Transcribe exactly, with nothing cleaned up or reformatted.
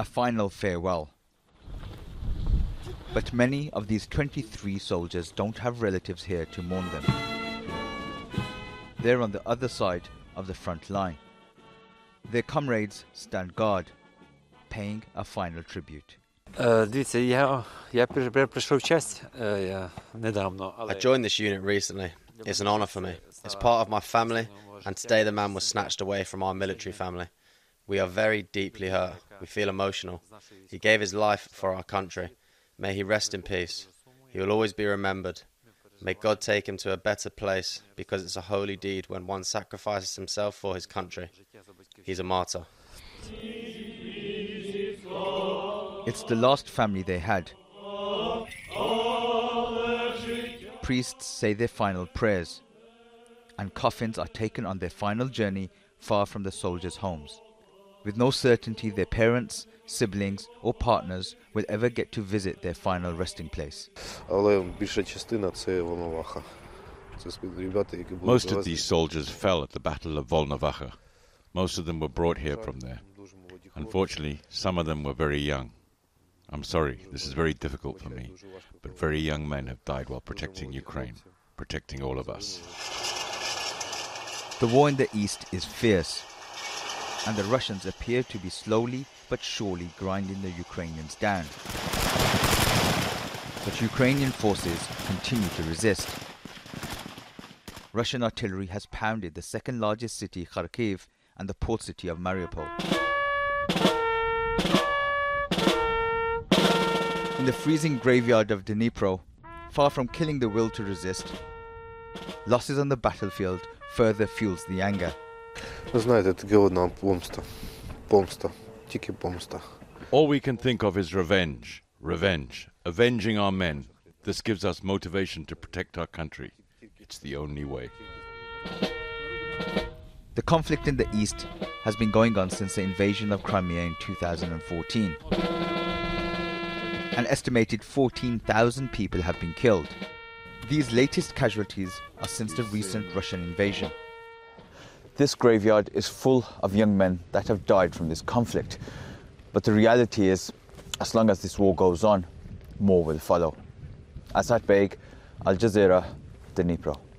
a final farewell. But many of these twenty-three soldiers don't have relatives here to mourn them. They're on the other side of the front line. Their comrades stand guard, paying a final tribute. I joined this unit recently. It's an honour for me. It's part of my family, and today the man was snatched away from our military family. We are very deeply hurt. We feel emotional. He gave his life for our country. May he rest in peace. He will always be remembered. May God take him to a better place, because it's a holy deed when one sacrifices himself for his country. He's a martyr. It's the last family they had. Priests say their final prayers, and coffins are taken on their final journey far from the soldiers' homes, with no certainty their parents, siblings or partners will ever get to visit their final resting place. Most of these soldiers fell at the Battle of Volnovacha. Most of them were brought here from there. Unfortunately, some of them were very young. I'm sorry, this is very difficult for me, but very young men have died while protecting Ukraine, protecting all of us. The war in the east is fierce, and the Russians appear to be slowly but surely grinding the Ukrainians down. But Ukrainian forces continue to resist. Russian artillery has pounded the second largest city, Kharkiv, and the port city of Mariupol. In the freezing graveyard of Dnipro, far from killing the will to resist, losses on the battlefield further fuels the anger. All we can think of is revenge, revenge, avenging our men. This gives us motivation to protect our country. It's the only way. The conflict in the east has been going on since the invasion of Crimea in two thousand fourteen. An estimated fourteen thousand people have been killed. These latest casualties are since the recent Russian invasion. This graveyard is full of young men that have died from this conflict. But the reality is, as long as this war goes on, more will follow. Asad Beg, Al Jazeera, Dnipro.